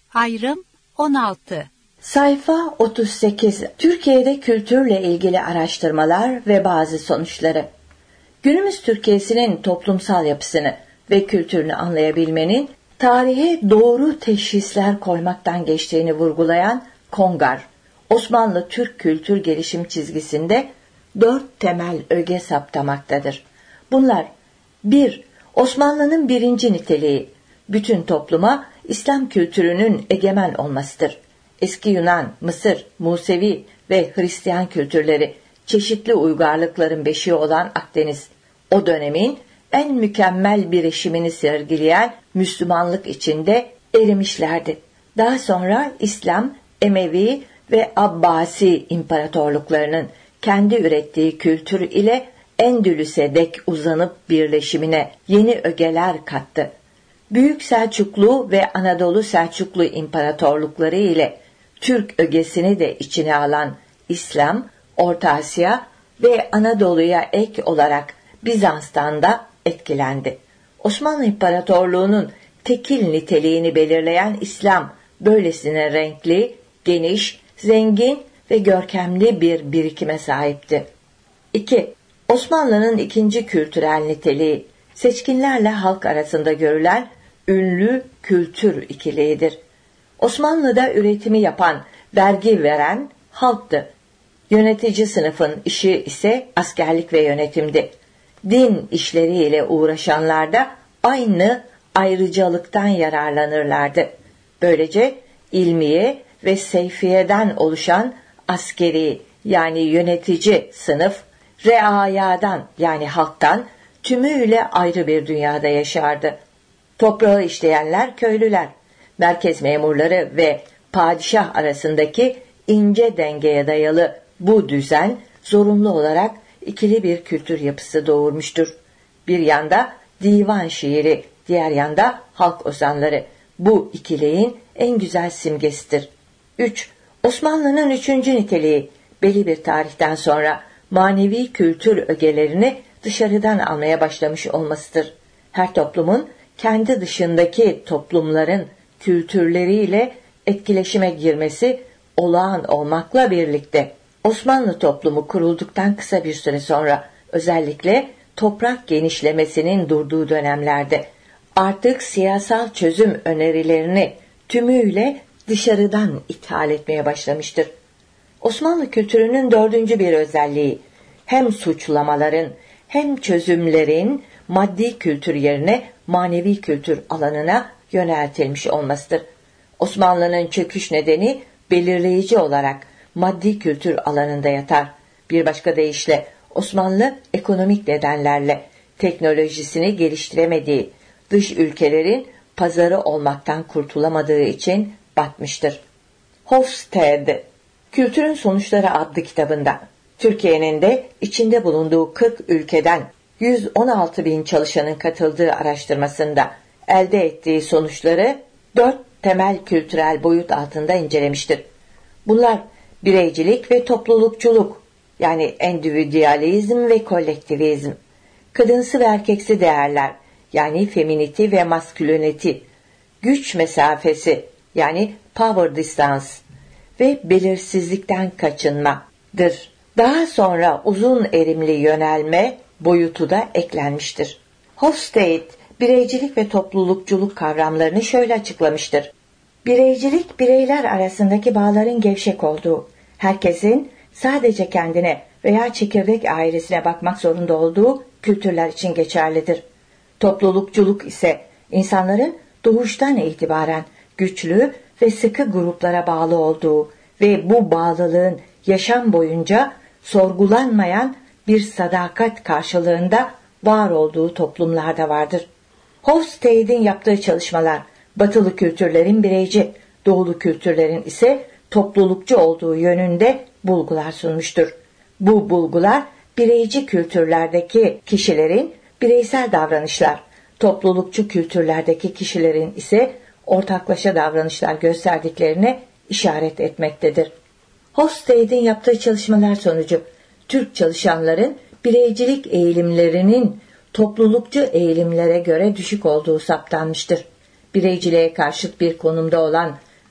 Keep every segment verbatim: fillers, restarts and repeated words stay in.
Ayrım on altı. Sayfa otuz sekiz. Türkiye'de kültürle ilgili araştırmalar ve bazı sonuçları. Günümüz Türkiye'sinin toplumsal yapısını ve kültürünü anlayabilmenin tarihe doğru teşhisler koymaktan geçtiğini vurgulayan Kongar, Osmanlı Türk kültür gelişim çizgisinde dört temel öge saptamaktadır. Bunlar: bir Osmanlı'nın birinci niteliği, bütün topluma İslam kültürünün egemen olmasıdır. Eski Yunan, Mısır, Musevi ve Hristiyan kültürleri, çeşitli uygarlıkların beşiği olan Akdeniz, o dönemin en mükemmel birleşimini sergileyen Müslümanlık içinde erimişlerdi. Daha sonra İslam, Emevi ve Abbasi imparatorluklarının kendi ürettiği kültür ile Endülüs'e dek uzanıp birleşimine yeni ögeler kattı. Büyük Selçuklu ve Anadolu Selçuklu imparatorlukları ile Türk ögesini de içine alan İslam, Orta Asya ve Anadolu'ya ek olarak Bizans'tan da etkilendi. Osmanlı İmparatorluğu'nun tekil niteliğini belirleyen İslam, böylesine renkli, geniş, zengin ve görkemli bir birikime sahipti. iki Osmanlı'nın ikinci kültürel niteliği, seçkinlerle halk arasında görülen ünlü kültür ikiliğidir. Osmanlı'da üretimi yapan, vergi veren halktı. Yönetici sınıfın işi ise askerlik ve yönetimdi. Din işleriyle uğraşanlar da aynı ayrıcalıktan yararlanırlardı. Böylece ilmiye ve seyfiyeden oluşan askeri yani yönetici sınıf, reayadan yani halktan tümüyle ayrı bir dünyada yaşardı. Toprağı işleyenler köylüler, merkez memurları ve padişah arasındaki ince dengeye dayalı bu düzen zorunlu olarak ikili bir kültür yapısı doğurmuştur. Bir yanda divan şiiri, diğer yanda halk ozanları. Bu ikiliğin en güzel simgesidir. üç Osmanlı'nın üçüncü niteliği, belli bir tarihten sonra manevi kültür ögelerini dışarıdan almaya başlamış olmasıdır. Her toplumun kendi dışındaki toplumların kültürleriyle etkileşime girmesi olağan olmakla birlikte Osmanlı toplumu kurulduktan kısa bir süre sonra, özellikle toprak genişlemesinin durduğu dönemlerde artık siyasal çözüm önerilerini tümüyle dışarıdan ithal etmeye başlamıştır. Osmanlı kültürünün dördüncü bir özelliği, hem suçlamaların hem çözümlerin maddi kültür yerine manevi kültür alanına yöneltilmiş olmasıdır. Osmanlı'nın çöküş nedeni belirleyici olarak maddi kültür alanında yatar. Bir başka deyişle Osmanlı ekonomik nedenlerle teknolojisini geliştiremediği, dış ülkelerin pazarı olmaktan kurtulamadığı için batmıştır. Hofstede, Kültürün Sonuçları adlı kitabında Türkiye'nin de içinde bulunduğu kırk ülkeden yüz on altı bin çalışanın katıldığı araştırmasında elde ettiği sonuçları dört temel kültürel boyut altında incelemiştir. Bunlar bireycilik ve toplulukçuluk, yani endüvidyalizm ve kolektivizm, kadınsı ve erkeksi değerler, yani feminiti ve masküliniti, güç mesafesi, yani power distance ve belirsizlikten kaçınmadır. Daha sonra uzun erimli yönelme boyutu da eklenmiştir. Hofstede, bireycilik ve toplulukçuluk kavramlarını şöyle açıklamıştır. Bireycilik, bireyler arasındaki bağların gevşek olduğu, herkesin sadece kendine veya çekirdek ailesine bakmak zorunda olduğu kültürler için geçerlidir. Toplulukçuluk ise insanların doğuştan itibaren güçlü ve sıkı gruplara bağlı olduğu ve bu bağlılığın yaşam boyunca sorgulanmayan bir sadakat karşılığında var olduğu toplumlarda vardır. Hofstede'in yaptığı çalışmalar, batılı kültürlerin bireyci, doğulu kültürlerin ise toplulukçu olduğu yönünde bulgular sunmuştur. Bu bulgular, bireyci kültürlerdeki kişilerin bireysel davranışlar, toplulukçu kültürlerdeki kişilerin ise ortaklaşa davranışlar gösterdiklerine işaret etmektedir. Hofstede'in yaptığı çalışmalar sonucu Türk çalışanların bireycilik eğilimlerinin toplulukçu eğilimlere göre düşük olduğu saptanmıştır. Bireyciliğe karşıt bir konumda olan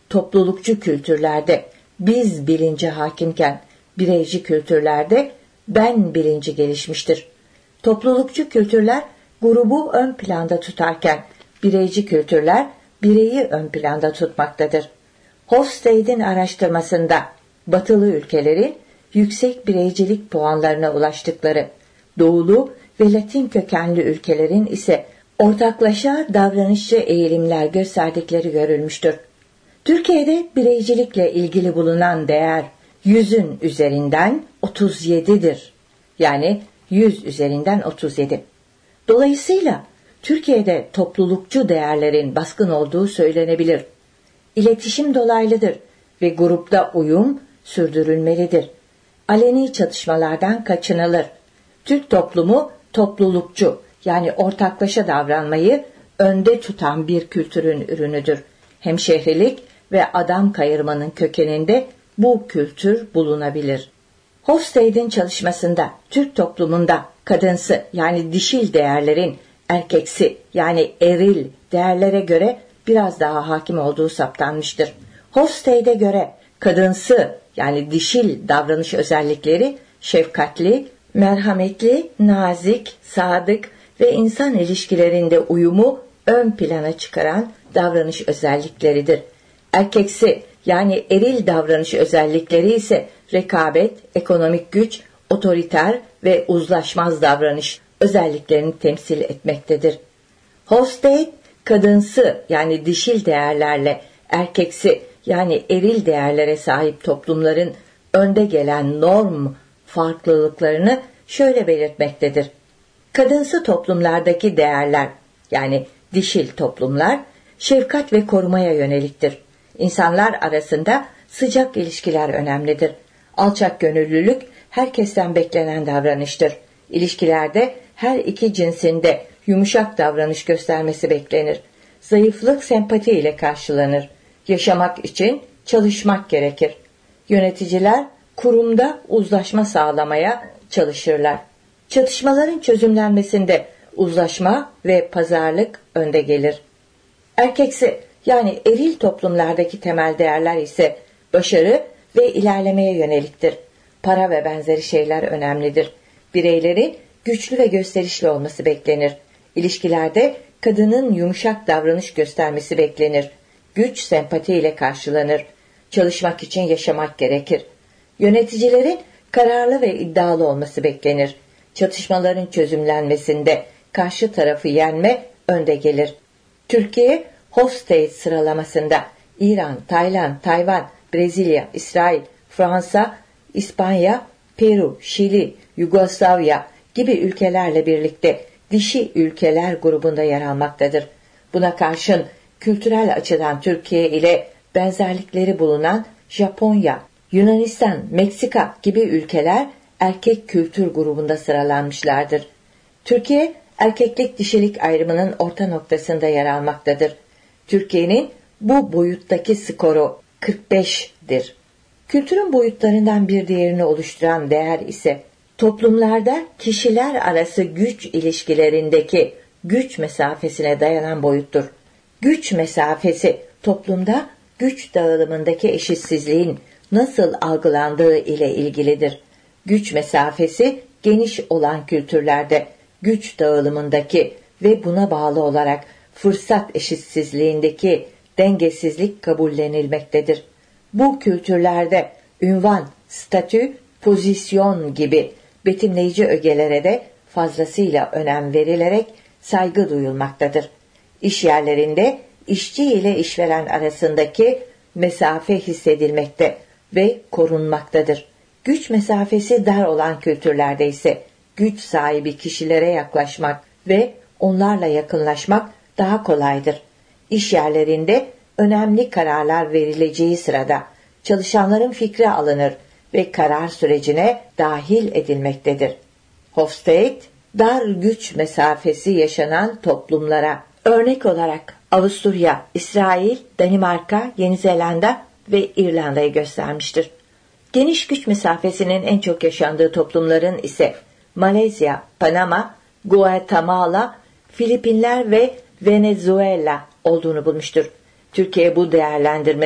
toplulukçu kültürlerde biz bilinci hakimken bireyci kültürlerde ben bilinci gelişmiştir. Toplulukçu kültürler grubu ön planda tutarken bireyci kültürler bireyi ön planda tutmaktadır. Hofstede'in araştırmasında batılı ülkelerin yüksek bireycilik puanlarına ulaştıkları, doğulu ve Latin kökenli ülkelerin ise ortaklaşa davranışçı eğilimler gösterdikleri görülmüştür. Türkiye'de bireycilikle ilgili bulunan değer yüzün üzerinden otuz yedidir. Yani yüz üzerinden otuz yedi. Dolayısıyla Türkiye'de toplulukçu değerlerin baskın olduğu söylenebilir. İletişim dolaylıdır ve grupta uyum sürdürülmelidir. Aleni çatışmalardan kaçınılır. Türk toplumu toplulukçu, yani ortaklaşa davranmayı önde tutan bir kültürün ürünüdür. Hemşehrilik ve adam kayırmanın kökeninde bu kültür bulunabilir. Hofstede'in çalışmasında Türk toplumunda kadınsı, yani dişil değerlerin erkeksi, yani eril değerlere göre biraz daha hakim olduğu saptanmıştır. Hofstede'e göre kadınsı, yani dişil davranış özellikleri şefkatli, merhametli, nazik, sadık ve insan ilişkilerinde uyumu ön plana çıkaran davranış özellikleridir. Erkeksi, yani eril davranış özellikleri ise rekabet, ekonomik güç, otoriter ve uzlaşmaz davranış özelliklerini temsil etmektedir. Hofstede, kadınsı, yani dişil değerlerle erkeksi, yani eril değerlere sahip toplumların önde gelen norm farklılıklarını şöyle belirtmektedir. Kadınsı toplumlardaki değerler, yani dişil toplumlar, şefkat ve korumaya yöneliktir. İnsanlar arasında sıcak ilişkiler önemlidir. Alçak gönüllülük herkesten beklenen davranıştır. İlişkilerde her iki cinsinde yumuşak davranış göstermesi beklenir. Zayıflık sempati ile karşılanır. Yaşamak için çalışmak gerekir. Yöneticiler kurumda uzlaşma sağlamaya çalışırlar. Çatışmaların çözümlenmesinde uzlaşma ve pazarlık önde gelir. Erkeksi, yani eril toplumlardaki temel değerler ise başarı ve ilerlemeye yöneliktir. Para ve benzeri şeyler önemlidir. Bireylerin güçlü ve gösterişli olması beklenir. İlişkilerde kadının yumuşak davranış göstermesi beklenir. Güç sempati ile karşılanır. Çalışmak için yaşamak gerekir. Yöneticilerin kararlı ve iddialı olması beklenir. Çatışmaların çözümlenmesinde karşı tarafı yenme önde gelir. Türkiye, Hofstede sıralamasında İran, Tayland, Tayvan, Brezilya, İsrail, Fransa, İspanya, Peru, Şili, Yugoslavya gibi ülkelerle birlikte dişi ülkeler grubunda yer almaktadır. Buna karşın kültürel açıdan Türkiye ile benzerlikleri bulunan Japonya, Yunanistan, Meksika gibi ülkeler erkek kültür grubunda sıralanmışlardır. Türkiye, erkeklik dişilik ayrımının orta noktasında yer almaktadır. Türkiye'nin bu boyuttaki skoru kırk beş'tir. Kültürün boyutlarından bir diğerini oluşturan değer ise toplumlarda kişiler arası güç ilişkilerindeki güç mesafesine dayanan boyuttur. Güç mesafesi toplumda güç dağılımındaki eşitsizliğin nasıl algılandığı ile ilgilidir. Güç mesafesi geniş olan kültürlerde güç dağılımındaki ve buna bağlı olarak fırsat eşitsizliğindeki dengesizlik kabullenilmektedir. Bu kültürlerde ünvan, statü, pozisyon gibi betimleyici ögelere de fazlasıyla önem verilerek saygı duyulmaktadır. İş yerlerinde işçi ile işveren arasındaki mesafe hissedilmekte ve korunmaktadır. Güç mesafesi dar olan kültürlerde ise güç sahibi kişilere yaklaşmak ve onlarla yakınlaşmak daha kolaydır. İş yerlerinde önemli kararlar verileceği sırada çalışanların fikri alınır ve karar sürecine dahil edilmektedir. Hofstede, dar güç mesafesi yaşanan toplumlara örnek olarak Avusturya, İsrail, Danimarka, Yeni Zelanda ve İrlanda'yı göstermiştir. Geniş güç mesafesinin en çok yaşandığı toplumların ise Malezya, Panama, Guatemala, Filipinler ve Venezuela olduğunu bulmuştur. Türkiye bu değerlendirmede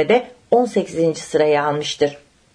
on sekizinci sırayı almıştır.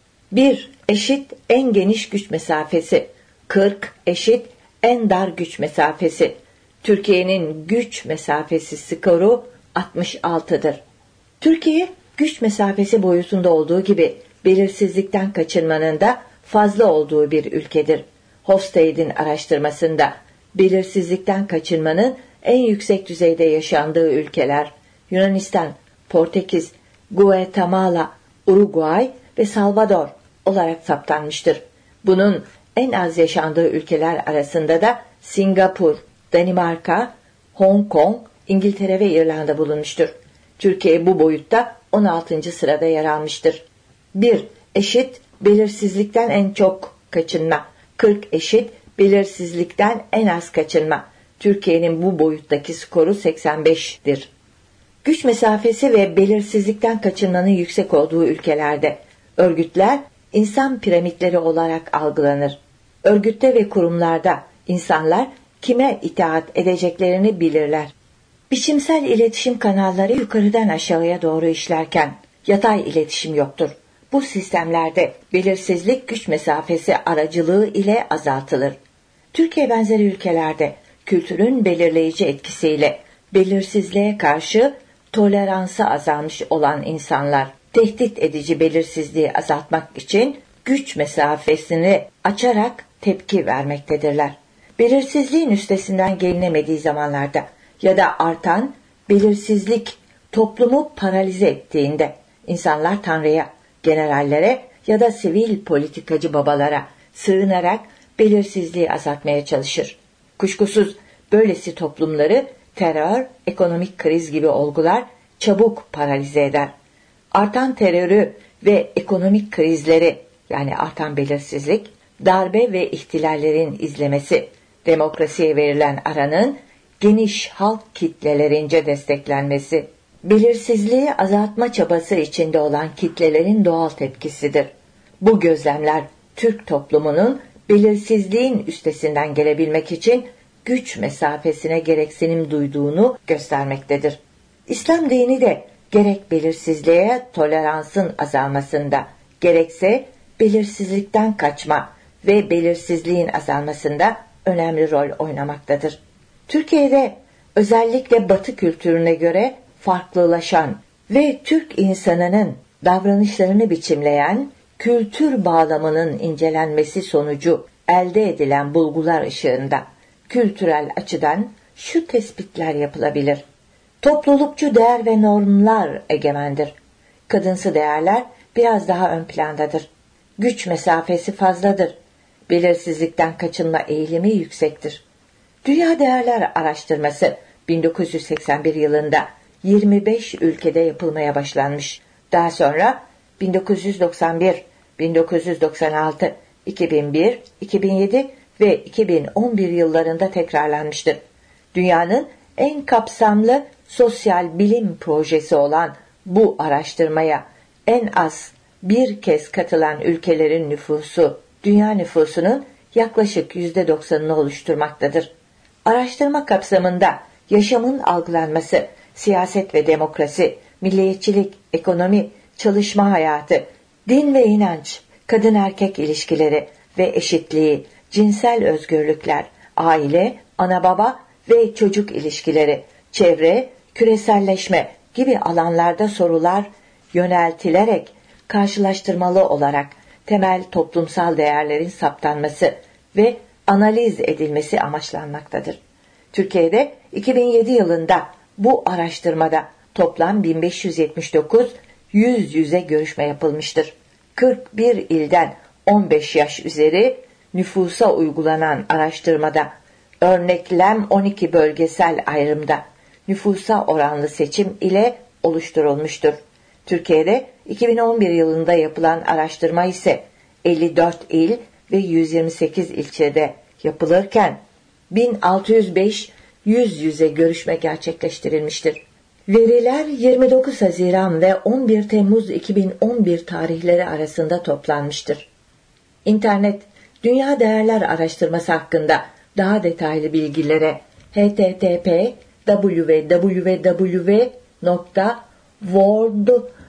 bir eşit en geniş güç mesafesi, kırk eşit en dar güç mesafesi. Türkiye'nin güç mesafesi skoru altmış altıdır. Türkiye, güç mesafesi boyutunda olduğu gibi belirsizlikten kaçınmanın da fazla olduğu bir ülkedir. Hofstede'in araştırmasında belirsizlikten kaçınmanın en yüksek düzeyde yaşandığı ülkeler Yunanistan, Portekiz, Guatemala, Uruguay ve Salvador olarak saptanmıştır. Bunun en az yaşandığı ülkeler arasında da Singapur, Danimarka, Hong Kong, İngiltere ve İrlanda bulunmuştur. Türkiye bu boyutta on altıncı sırada yer almıştır. bir eşit belirsizlikten en çok kaçınma, kırk eşit belirsizlikten en az kaçınma. Türkiye'nin bu boyuttaki skoru seksen beş'tir. Güç mesafesi ve belirsizlikten kaçınmanın yüksek olduğu ülkelerde örgütler insan piramitleri olarak algılanır. Örgütte ve kurumlarda insanlar kime itaat edeceklerini bilirler. Biçimsel iletişim kanalları yukarıdan aşağıya doğru işlerken yatay iletişim yoktur. Bu sistemlerde belirsizlik güç mesafesi aracılığı ile azaltılır. Türkiye benzeri ülkelerde kültürün belirleyici etkisiyle belirsizliğe karşı toleransı azalmış olan insanlar tehdit edici belirsizliği azaltmak için güç mesafesini açarak tepki vermektedirler. Belirsizliğin üstesinden gelinemediği zamanlarda ya da artan belirsizlik toplumu paralize ettiğinde insanlar Tanrı'ya, generallere ya da sivil politikacı babalara sığınarak belirsizliği azaltmaya çalışır. Kuşkusuz böylesi toplumları terör, ekonomik kriz gibi olgular çabuk paralize eder. Artan terörü ve ekonomik krizleri, yani artan belirsizlik, darbe ve ihtilallerin izlemesi, demokrasiye verilen aranın geniş halk kitlelerince desteklenmesi, belirsizliği azaltma çabası içinde olan kitlelerin doğal tepkisidir. Bu gözlemler Türk toplumunun belirsizliğin üstesinden gelebilmek için güç mesafesine gereksinim duyduğunu göstermektedir. İslam dini de gerek belirsizliğe toleransın azalmasında, gerekse belirsizlikten kaçma ve belirsizliğin azalmasında önemli rol oynamaktadır. Türkiye'de özellikle Batı kültürüne göre farklılaşan ve Türk insanının davranışlarını biçimleyen kültür bağlamının incelenmesi sonucu elde edilen bulgular ışığında kültürel açıdan şu tespitler yapılabilir. Toplulukçu değer ve normlar egemendir. Kadınsı değerler biraz daha ön plandadır. Güç mesafesi fazladır. Belirsizlikten kaçınma eğilimi yüksektir. Dünya Değerler Araştırması bin dokuz yüz seksen bir yılında yirmi beş ülkede yapılmaya başlanmış. Daha sonra bin dokuz yüz doksan bir, bin dokuz yüz doksan altı, iki bin bir, iki bin yedi ve iki bin on bir yıllarında tekrarlanmıştır. Dünyanın en kapsamlı sosyal bilim projesi olan bu araştırmaya en az bir kez katılan ülkelerin nüfusu, dünya nüfusunun yaklaşık yüzde doksanını oluşturmaktadır. Araştırma kapsamında yaşamın algılanması, siyaset ve demokrasi, milliyetçilik, ekonomi, çalışma hayatı, din ve inanç, kadın-erkek ilişkileri ve eşitliği, cinsel özgürlükler, aile, ana baba ve çocuk ilişkileri, çevre, küreselleşme gibi alanlarda sorular yöneltilerek karşılaştırmalı olarak temel toplumsal değerlerin saptanması ve analiz edilmesi amaçlanmaktadır. Türkiye'de iki bin yedi yılında bu araştırmada toplam bin beş yüz yetmiş dokuz yüz yüze görüşme yapılmıştır. kırk bir ilden on beş yaş üzeri nüfusa uygulanan araştırmada örneklem on iki bölgesel ayrımda nüfusa oranlı seçim ile oluşturulmuştur. Türkiye'de iki bin on bir yılında yapılan araştırma ise elli dört il ve yüz yirmi sekiz ilçede yapılırken bin altı yüz beş yüz yüze görüşme gerçekleştirilmiştir. Veriler yirmi dokuz Haziran ve on bir Temmuz iki bin on bir tarihleri arasında toplanmıştır. İnternet Dünya Değerler Araştırması hakkında daha detaylı bilgilere h t t p w w w nokta world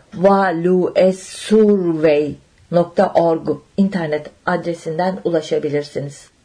valuesurvey nokta org internet adresinden ulaşabilirsiniz.